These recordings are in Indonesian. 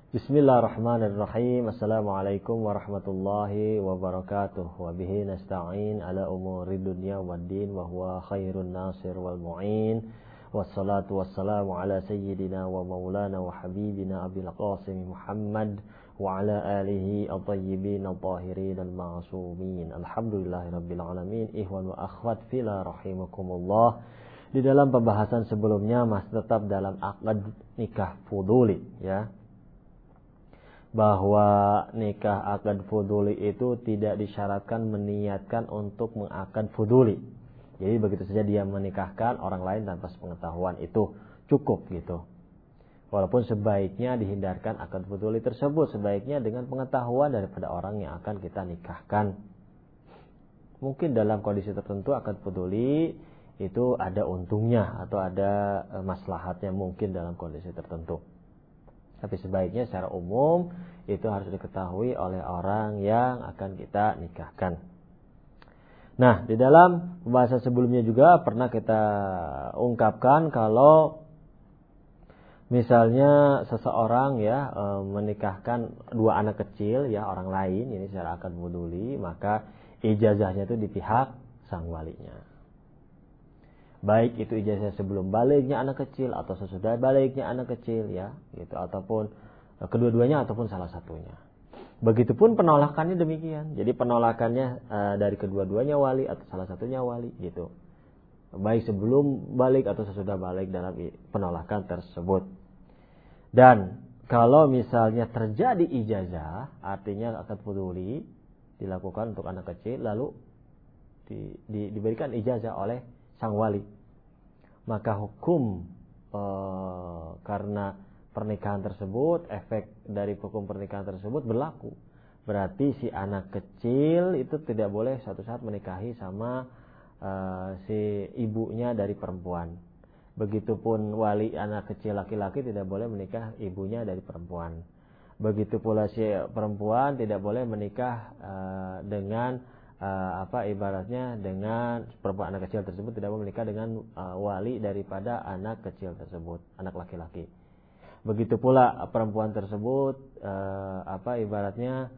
Bismillahirrahmanirrahim. Assalamualaikum warahmatullahi wabarakatuh. Wa bihi nasta'in ala umuri dunya waddin wa huwa khairun nasir wal mu'in. Wassalatu wassalamu ala sayyidina wa maulana wa habibina Abil Qasim Muhammad wa ala alihi at-tayyibin at-tahirin al-ma'sumin. Alhamdulillahirabbil alamin. Ikhwan wa akhwat fila rahimakumullah. Di dalam pembahasan sebelumnya masih tetap dalam akad nikah fuduli, ya. Bahwa nikah akad fuduli itu tidak disyaratkan meniatkan untuk mengakad fuduli. Jadi begitu saja dia menikahkan orang lain tanpa sepengetahuan itu cukup gitu. Walaupun sebaiknya dihindarkan akad fuduli tersebut, sebaiknya dengan pengetahuan daripada orang yang akan kita nikahkan. Mungkin dalam kondisi tertentu akad fuduli itu ada untungnya atau ada maslahatnya mungkin dalam kondisi tertentu. Tapi sebaiknya secara umum itu harus diketahui oleh orang yang akan kita nikahkan. Nah, di dalam pembahasan sebelumnya juga pernah kita ungkapkan kalau misalnya seseorang ya menikahkan dua anak kecil ya orang lain, ini secara akad fuduli, maka ijazahnya itu di pihak sang walinya. Baik itu ijazah sebelum baliknya anak kecil atau sesudah baliknya anak kecil ya, gitu, ataupun kedua-duanya ataupun salah satunya. Begitupun penolakannya demikian. Jadi penolakannya dari kedua-duanya wali atau salah satunya wali gitu. Baik sebelum balik atau sesudah balik dalam penolakan tersebut. Dan kalau misalnya terjadi ijazah, artinya akad fuduli dilakukan untuk anak kecil lalu diberikan ijazah oleh sang wali, maka hukum karena pernikahan tersebut, efek dari hukum pernikahan tersebut berlaku. Berarti si anak kecil itu tidak boleh suatu saat menikahi sama si ibunya dari perempuan. Begitupun wali anak kecil laki-laki tidak boleh menikah ibunya dari perempuan. Begitu pula si perempuan tidak boleh menikah dengan ibaratnya dengan perempuan anak kecil tersebut tidak boleh menikah dengan wali daripada anak kecil tersebut, anak laki-laki. Begitu pula perempuan tersebut ibaratnya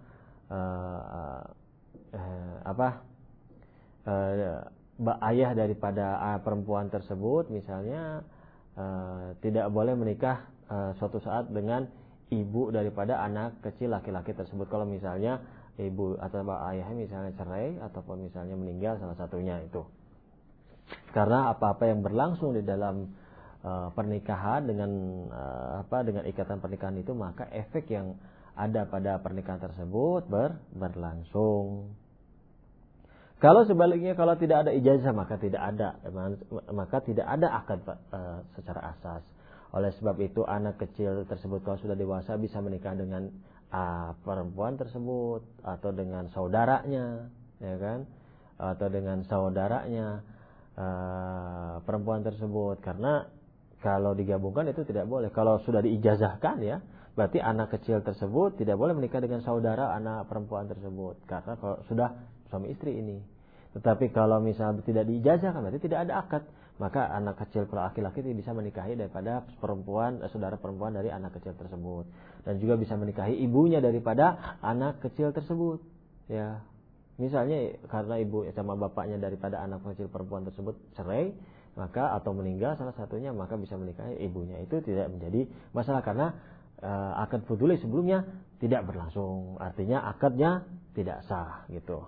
ayah daripada perempuan tersebut misalnya tidak boleh menikah suatu saat dengan ibu daripada anak kecil laki-laki tersebut kalau misalnya ibu atau ayahnya misalnya cerai ataupun misalnya meninggal salah satunya itu. Karena apa-apa yang berlangsung di dalam pernikahan dengan dengan ikatan pernikahan itu, maka efek yang ada pada pernikahan tersebut berlangsung. Kalau sebaliknya, kalau tidak ada ijazah maka tidak ada akad secara asas. Oleh sebab itu anak kecil tersebut kalau sudah dewasa bisa menikah dengan perempuan tersebut atau dengan saudaranya, ya kan? Atau dengan saudaranya perempuan tersebut, karena kalau digabungkan itu tidak boleh. Kalau sudah diijazahkan ya, berarti anak kecil tersebut tidak boleh menikah dengan saudara anak perempuan tersebut, karena kalau sudah suami istri ini. Tetapi kalau misalnya tidak diijazahkan berarti tidak ada akad, maka anak kecil laki-laki bisa menikahi daripada saudara perempuan dari anak kecil tersebut, dan juga bisa menikahi ibunya daripada anak kecil tersebut. Ya, misalnya karena ibu sama bapaknya daripada anak kecil perempuan tersebut cerai, maka atau meninggal salah satunya, maka bisa menikahi ibunya. Itu tidak menjadi masalah karena akad fuduli sebelumnya tidak berlangsung, artinya akadnya tidak sah gitu.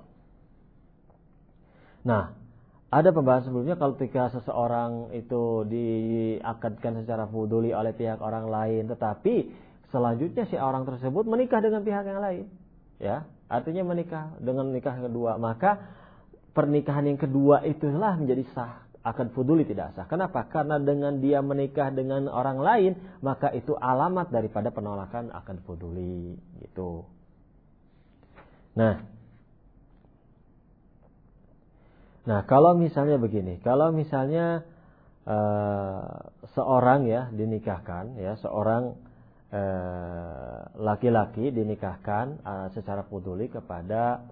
Nah, ada pembahasan sebelumnya kalau ketika seseorang itu diakadkan secara fuduli oleh pihak orang lain, tetapi selanjutnya si orang tersebut menikah dengan pihak yang lain, ya, artinya menikah dengan nikah kedua, maka pernikahan yang kedua itulah menjadi sah, akad fuduli tidak sah. Kenapa? Karena dengan dia menikah dengan orang lain, maka itu alamat daripada penolakan akad fuduli, gitu. Nah, kalau misalnya begini, kalau misalnya seorang ya dinikahkan, ya seorang laki-laki dinikahkan secara fuduli kepada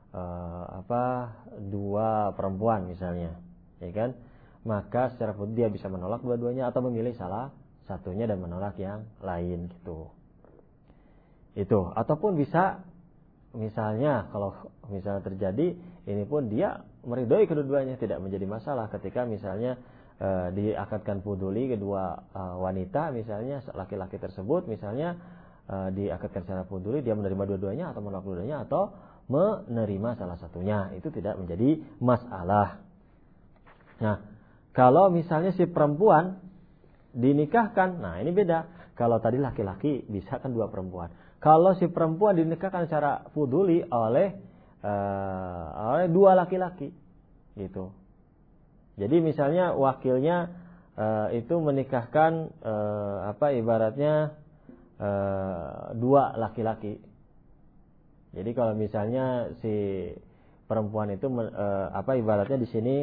dua perempuan misalnya, ya kan? Maka secara fuduli dia bisa menolak dua-duanya atau memilih salah satunya dan menolak yang lain gitu. Itu. Ataupun bisa misalnya kalau misalnya terjadi ini pun dia meridhoi kedua-duanya, tidak menjadi masalah ketika misalnya diakadkan fuduli kedua wanita, misalnya laki-laki tersebut misalnya diakadkan secara fuduli, dia menerima dua-duanya atau menolak dua-duanya atau menerima salah satunya, itu tidak menjadi masalah. Nah, kalau misalnya si perempuan dinikahkan, nah ini beda. Kalau tadi laki-laki bisa kan dua perempuan. Kalau si perempuan dinikahkan secara fuduli oleh dua laki-laki, gitu. Jadi misalnya wakilnya itu menikahkan ibaratnya dua laki-laki. Jadi kalau misalnya si perempuan itu ibaratnya di sini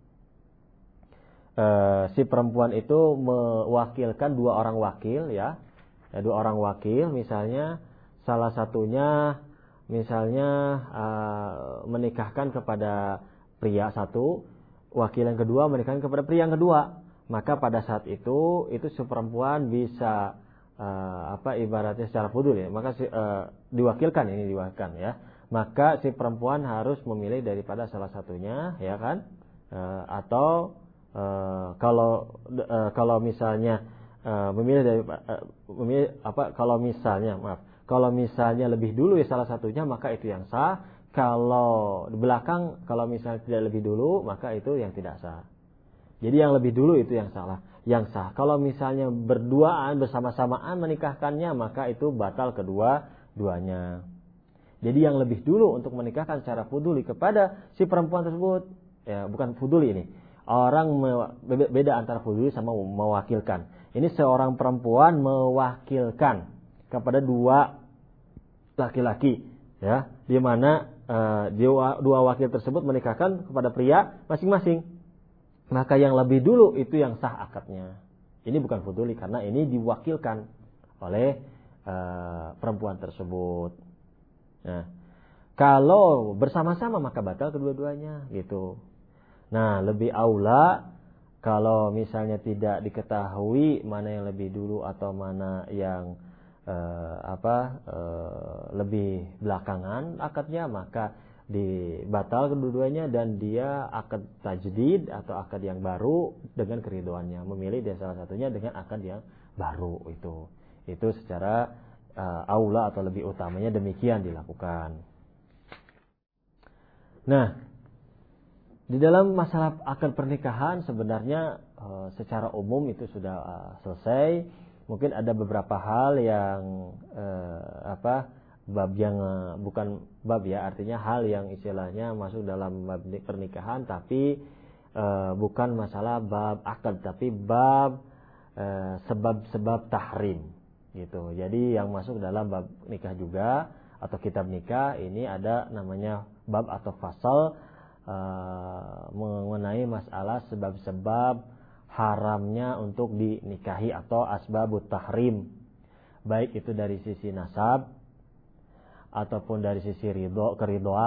si perempuan itu mewakilkan dua orang wakil, ya, dua orang wakil, misalnya salah satunya misalnya menikahkan kepada pria satu, wakil yang kedua menikahkan kepada pria yang kedua, maka pada saat itu si perempuan bisa ibaratnya secara fudul, ya, maka diwakilkan ya, maka si perempuan harus memilih daripada salah satunya, ya kan, atau kalau misalnya kalau misalnya lebih dulu ya salah satunya, maka itu yang sah. Kalau di belakang, kalau misalnya tidak lebih dulu, maka itu yang tidak sah. Jadi yang lebih dulu itu yang yang sah. Kalau misalnya berduaan bersama-samaan menikahkannya, maka itu batal kedua-duanya. Jadi yang lebih dulu untuk menikahkan secara fuduli kepada si perempuan tersebut, ya bukan fuduli ini. Orang beda antara fuduli sama mewakilkan. Ini seorang perempuan mewakilkan kepada dua laki-laki, ya, di mana dua wakil tersebut menikahkan kepada pria masing-masing. Maka yang lebih dulu itu yang sah akadnya. Ini bukan fuduli karena ini diwakilkan oleh perempuan tersebut. Nah, kalau bersama-sama maka batal kedua-duanya, gitu. Nah, lebih aula kalau misalnya tidak diketahui mana yang lebih dulu atau mana yang lebih belakangan akadnya, maka dibatal kedua-duanya dan dia akad tajdid atau akad yang baru dengan keridhoannya, memilih dia salah satunya dengan akad yang baru. Itu secara aula atau lebih utamanya demikian dilakukan. Nah, di dalam masalah akad pernikahan sebenarnya secara umum itu sudah selesai. Mungkin ada beberapa hal yang bab yang bukan bab, ya, artinya hal yang istilahnya masuk dalam bab pernikahan tapi bukan masalah bab akad, tapi bab sebab-sebab tahrim, gitu. Jadi yang masuk dalam bab nikah juga atau kitab nikah ini ada namanya bab atau fasal mengenai masalah sebab-sebab haramnya untuk dinikahi atau asbabut tahrim, baik itu dari sisi nasab ataupun dari sisi ridho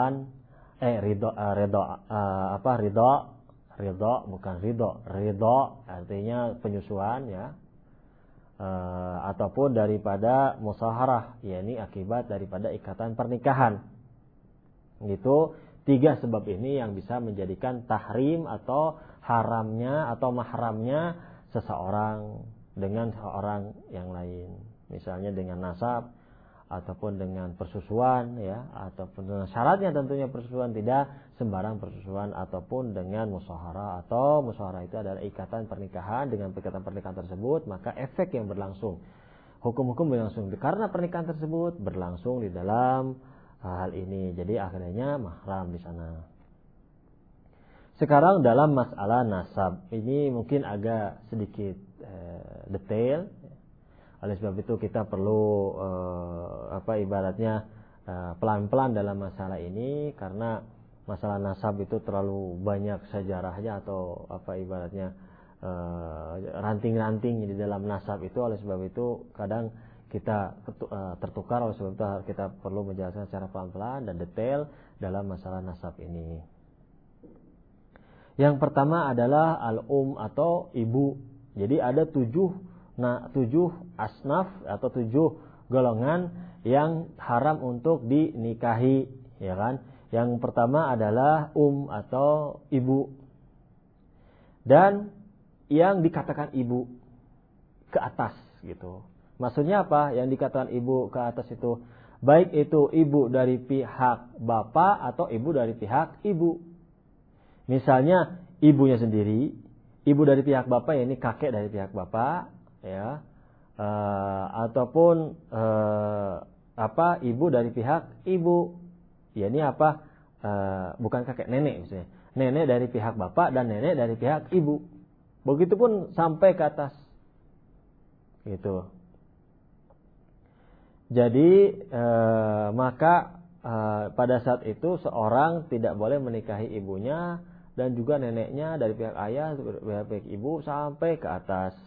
artinya penyusuan, ya, ataupun daripada musaharah, yakni akibat daripada ikatan pernikahan. Itu 3 sebab ini yang bisa menjadikan tahrim atau haramnya atau mahramnya seseorang dengan seorang yang lain, misalnya dengan nasab ataupun dengan persusuan, ya, ataupun dengan syaratnya tentunya persusuan, tidak sembarang persusuan, ataupun dengan musyawarah, atau musyawarah itu adalah ikatan pernikahan. Dengan ikatan pernikahan tersebut maka efek yang berlangsung, hukum-hukum berlangsung karena pernikahan tersebut berlangsung di dalam hal ini, jadi akhirnya mahram di sana. Sekarang dalam masalah nasab ini mungkin agak sedikit detail. Oleh sebab itu kita perlu ibaratnya pelan-pelan dalam masalah ini, karena masalah nasab itu terlalu banyak sejarahnya atau ibaratnya ranting-ranting di dalam nasab itu. Oleh sebab itu kadang kita tertukar, oleh sebab itu kita perlu menjelaskan secara pelan-pelan dan detail dalam masalah nasab ini. Yang pertama adalah al-um atau ibu. Jadi ada 7 asnaf atau 7 golongan yang haram untuk dinikahi, ya kan? Yang pertama adalah atau ibu. Dan yang dikatakan ibu ke atas gitu. Maksudnya apa? Yang dikatakan ibu ke atas itu baik itu ibu dari pihak bapak atau ibu dari pihak ibu. Misalnya ibunya sendiri, ibu dari pihak bapak, ya ini kakek dari pihak bapak, ya, ataupun ibu dari pihak ibu, ya ini bukan kakek, nenek misalnya, nenek dari pihak bapak dan nenek dari pihak ibu. Begitupun sampai ke atas, gitu. Jadi maka pada saat itu seorang tidak boleh menikahi ibunya dan juga neneknya dari pihak ayah, dari pihak ibu sampai ke atas.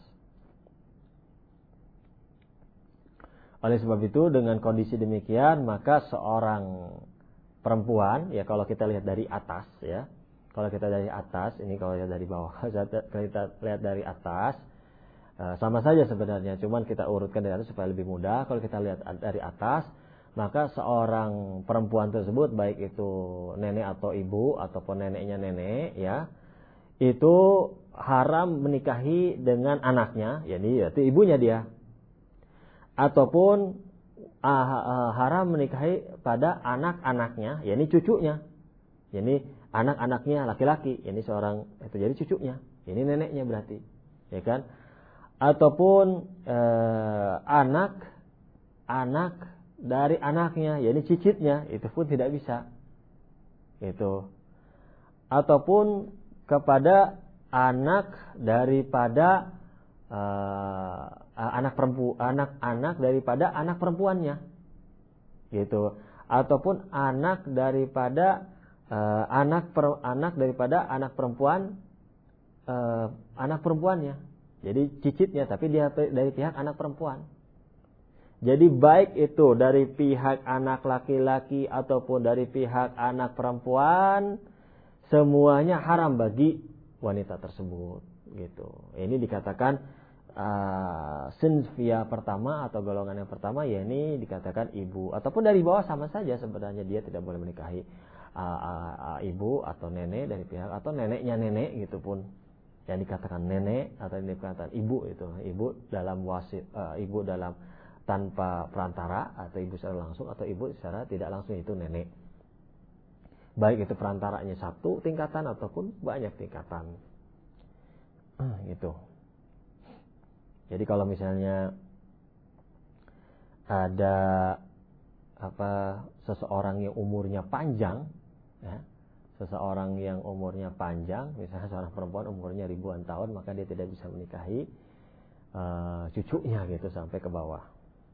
Oleh sebab itu dengan kondisi demikian maka seorang perempuan, ya kalau kita lihat dari atas, ya kalau kita dari atas, ini kalau lihat dari bawah, kita lihat dari atas sama saja sebenarnya, cuman kita urutkan dari atas supaya lebih mudah. Kalau kita lihat dari atas, maka seorang perempuan tersebut, baik itu nenek atau ibu ataupun neneknya nenek, ya, itu haram menikahi dengan anaknya, yaitu ibunya dia, ataupun haram menikahi pada anak-anaknya, yakni cucunya, yakni anak-anaknya laki-laki, yakni seorang itu jadi cucunya, ini neneknya berarti, ya kan? Ataupun anak dari anaknya, yakni cicitnya, itu pun tidak bisa. Itu. Ataupun kepada anak daripada anak daripada anak perempuannya. Gitu. Ataupun anak daripada anak daripada anak perempuan anak perempuannya. Jadi cicitnya, tapi dia dari pihak anak perempuan. Jadi baik itu dari pihak anak laki-laki ataupun dari pihak anak perempuan, semuanya haram bagi wanita tersebut. Gitu. Ini dikatakan sinfia pertama atau golongan yang pertama, yakni dikatakan ibu. Ataupun dari bawah sama saja sebenarnya, dia tidak boleh menikahi ibu atau nenek dari pihak, atau neneknya nenek gitu pun. Yang dikatakan nenek atau yang dikatakan ibu, itu ibu dalam wasit, ibu dalam tanpa perantara, atau ibu secara langsung atau ibu secara tidak langsung, itu nenek. Baik itu perantaranya satu tingkatan ataupun banyak tingkatan. Gitu. Jadi kalau misalnya ada seseorang yang umurnya panjang, ya, seseorang yang umurnya panjang, misalnya seorang perempuan umurnya ribuan tahun, maka dia tidak bisa menikahi cucunya gitu sampai ke bawah.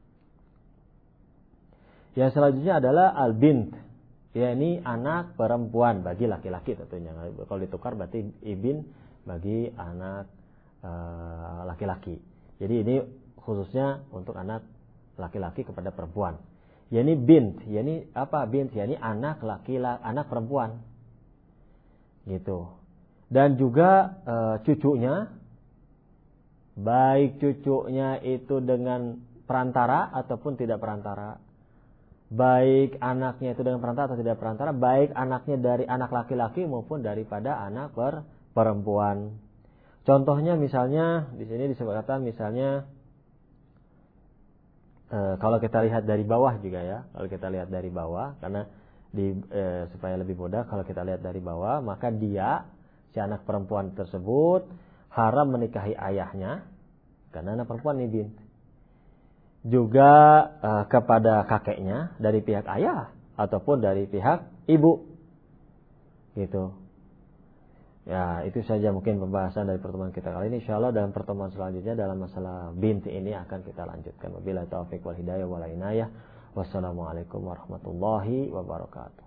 Yang selanjutnya adalah al-bint, yakni anak perempuan bagi laki-laki tentunya. Kalau ditukar berarti ibin bagi anak laki-laki. Jadi ini khususnya untuk anak laki-laki kepada perempuan. Yakni bint, yakni apa bint? Yakni anak laki-laki, anak perempuan. Gitu. Dan juga cucunya, baik cucunya itu dengan perantara ataupun tidak perantara, baik anaknya itu dengan perantara atau tidak perantara, baik anaknya dari anak laki-laki maupun daripada anak perempuan. Contohnya misalnya di sini disebutkan misalnya kalau kita lihat dari bawah juga, ya, kalau kita lihat dari bawah, karena supaya lebih mudah, kalau kita lihat dari bawah, maka dia, si anak perempuan tersebut, haram menikahi ayahnya, karena anak perempuan ini bint. Juga kepada kakeknya dari pihak ayah ataupun dari pihak ibu. Gitu. Ya, itu saja mungkin pembahasan dari pertemuan kita kali ini. Insyaallah dalam pertemuan selanjutnya dalam masalah bint ini akan kita lanjutkan. Wabillahi taufiq wal hidayah wal inayah. Wassalamualaikum warahmatullahi wabarakatuh.